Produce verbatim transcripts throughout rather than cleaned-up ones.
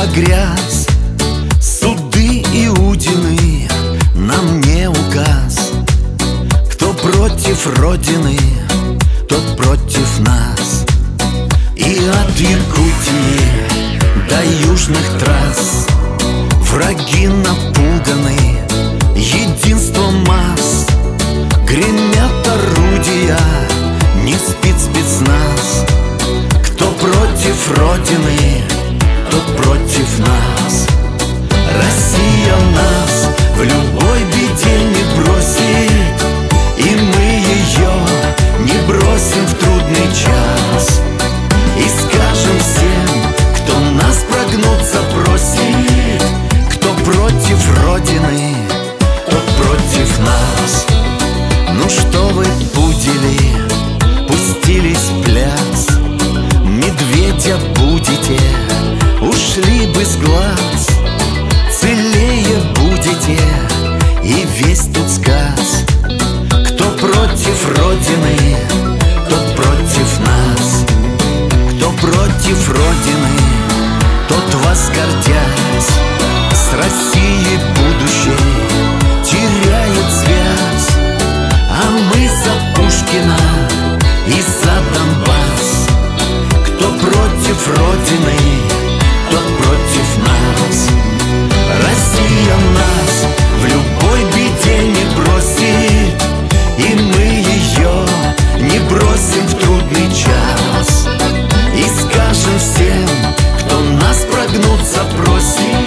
погряз. Суды Иудины нам не указ. Кто против Родины, тот против нас. И от Якутии до южных трасс враги напуганы единством масс. Гремят орудия, не спит спецназ. Кто против Родины, тот против нас. Россия нас в любой беде не бросит, и мы ее не бросим в трудный час. И скажем всем, кто нас прогнуться просит: кто против Родины, тот против нас. Ну что вы, пудели, пустились в пляс? Медведя будете, ушли бы с глаз. Целее будете, и весь тут сказ. Кто против Родины, тот против нас. Кто против Родины, тот восгордясь с Россией будущей теряет связь. А мы за Пушкина и за Донбасс. Кто против Родины, тот против нас. Россия нас в любой беде не бросит, и мы ее не бросим в трудный час. И скажем всем, кто нас прогнуться просит: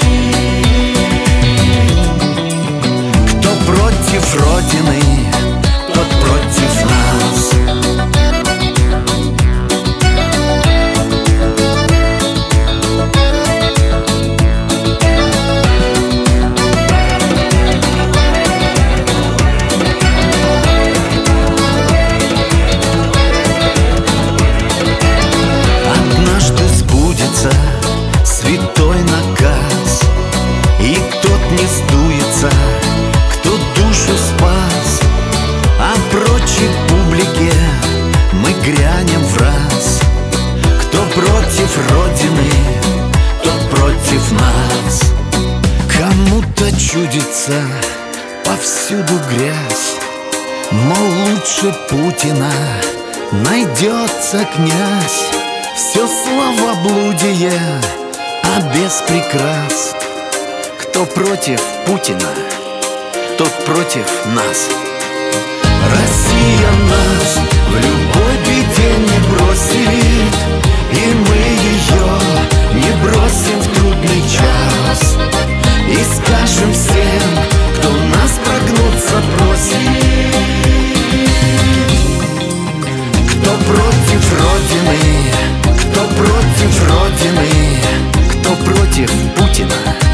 кто против Родины, тот против нас. Однажды сбудется святой наказ, и тот не сдуется, кто душу спас. А прочей публике мы грянем в раз. Кто против Родины, тот против нас. Кому-то чудится повсюду грязь, мол, лучше Путина найдется князь. Все словоблудие, а без прикрас. Кто против Путина, тот против нас. Россия нас в любой беде не бросит, и мы ее не бросим в трудный час. И скажем всем, кто нас прогнуться просит: кто против Родины, кто против Родины, кто против Путина.